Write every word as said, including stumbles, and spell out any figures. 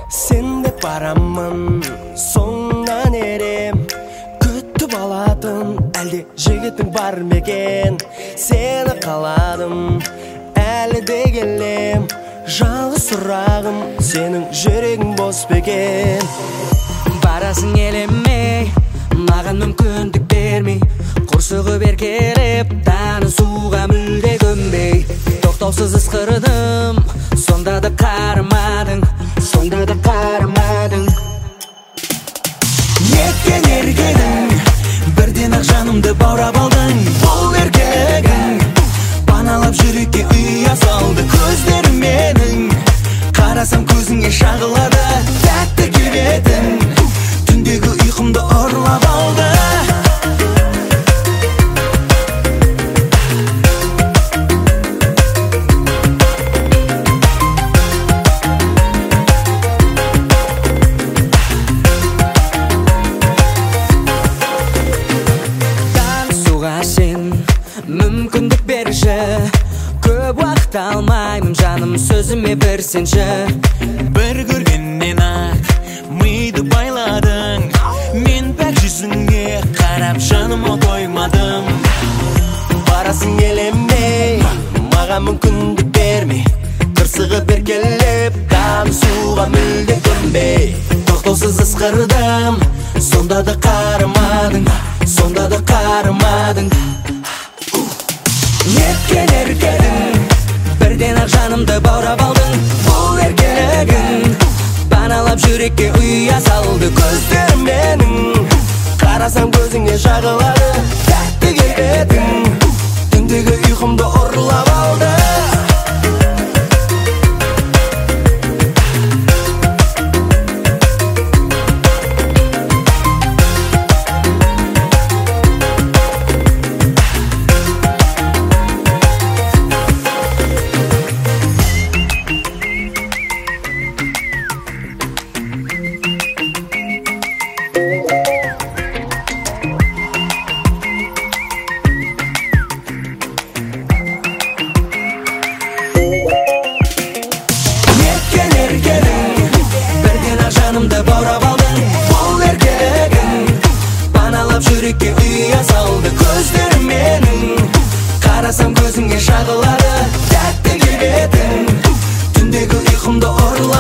Sen de baramın soңнан erem Күтіп аладың әлде жігітің бар мекен Сені қаладым әлі де келем Жалғыз сұрағым сенің жүрегің бос бекен Барасың елемей маған мүмкіндік бермей Құрсығып еркелеп танысуға мүлде көнбей Тоқтаусыз ысқырдым сонда да қарамадың Сонда да қарамадың Неткен еркедің бірден ақ жанымды баурап алдың Бұл еркелігің паналап жүрекке ұя салды Көздерің менің қарасам көзіңе шағылады Тәтті келбетің түндегі ұйқымды ұрлап алды Мүмкіндік берші көп уақыт алмаймын жаным сөзіме бір сенші Бір көргеннен ақ миды байладың Мен пәк жүзіңе қарап жаныма қоймадым Барасың елемей маған мүмкіндік бермей Қырсығып еркелеп танысуға мүлде көнбей Тоқтаусыз ысқырдым сонда да қарамадың Сонда да қарамадың Неткен еркедің бірден ақ жанымды баурап алдың Бұл еркелігің паналап жүрекке ұя салды Көздерім менің қарасам көзіңе шағылады Тәтті келбетің түндегі ұйқымды ұрлап алды Жанымды баурап алдың Бұл еркелігің паналап жүрекке ұя салды Көздерім менің қарасам көзіңе шағылады Тәтті келбетің түндегі ұйқымды ұрлап